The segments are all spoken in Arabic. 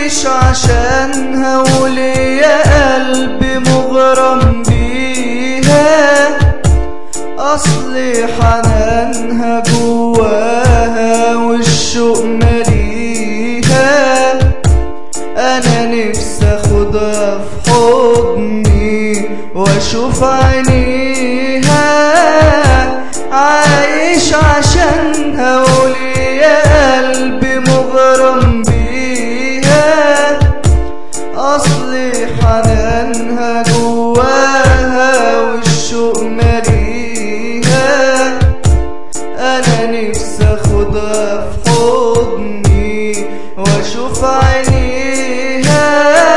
عايش عشانها وليا قلبي مغرم بيها، أصلي حنانها جواها والشوق مليها. أنا نفسي أخدها في حضني وأشوف عينيها، عايش عشانها وليا قلبي مغرم بيها، أصلي حنانها جواها والشوق مليها. أنا نفسي أخدها في حضني وأشوف عينيها،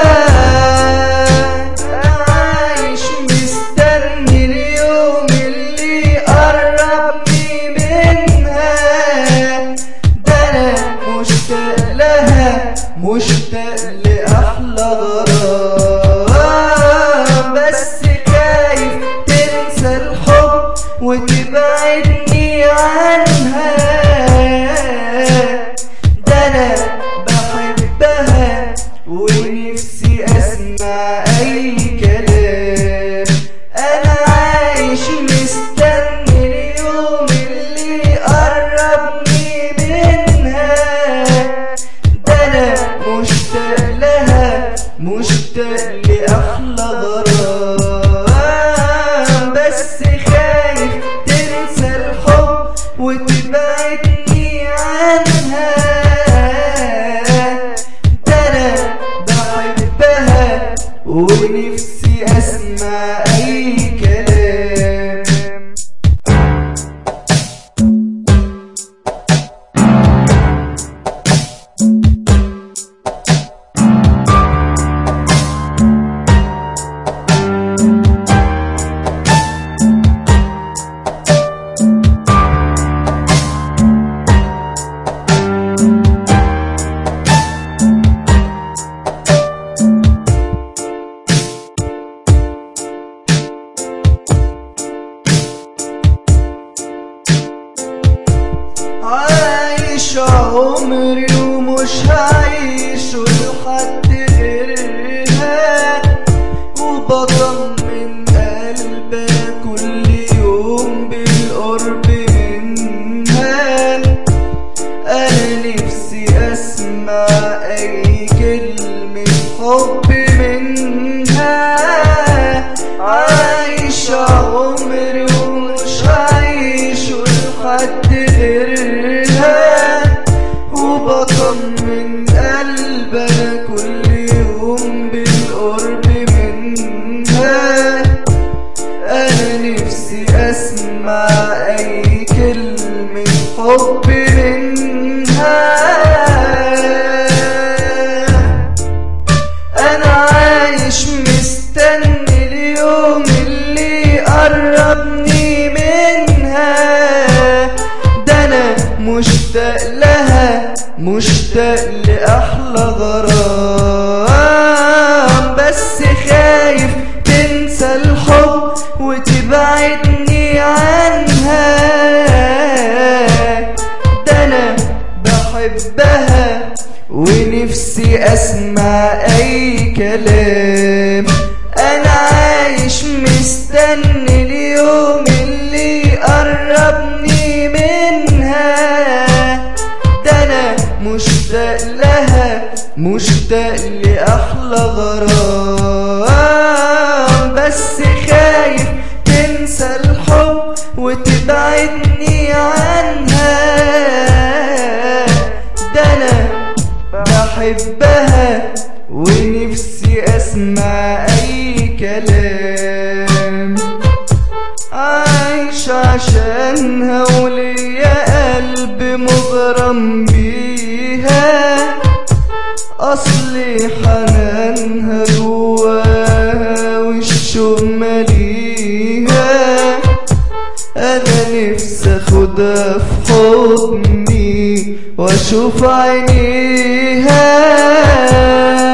عايش مستني اليوم اللي يقربني منها. ده أنا مشتاق لها، مشتاق لأحلى غرام، بس خايف تنسى الحب وتبعدني عنها. ده أنا بحبها ونفسي أسمع أي كلام. أنا عايش مستني اليوم اللي يقربني منها. ده أنا مشتاق لها، مشتاق لأحلى غرام، بس خايف تنسى الحب وتبعدني عنها. ده أنا بحبها ونفسي أسمع أي كلام. عايش عمري ومش هعيشه لحد غيرها، وبطمن قلبي كل يوم بالقرب منها. أنا نفسي أسمع أي كلمة حب منها. عايش عمري ومش هعيشه لحد غيرها، وبطمن قلبنا كل يوم بالقرب منها. أنا نفسي أسمع أي كلمة حب منها. أنا عايش مستني اليوم اللي يقربني منها. ده أنا مشتاق لها، مشتاق لأحلى غرام، بس خايف تنسى الحب وتبعدني عنها. ده أنا بحبها ونفسي أسمع أي كلام. أنا عايش مستني اليوم اللي يقربني منها. ده أنا مشتاق لها، مشتاق لأحلى غرام، بس خايف تنسى الحب وتبعدني عنها. ده أنا بحبها ونفسي أسمع أي كلام. عايش عشانها وليا قلبي مغرم بيها، أصلي حنانها جواها والشوق مليها. أنا نفسي أخدها في حضني وأشوف عينيها.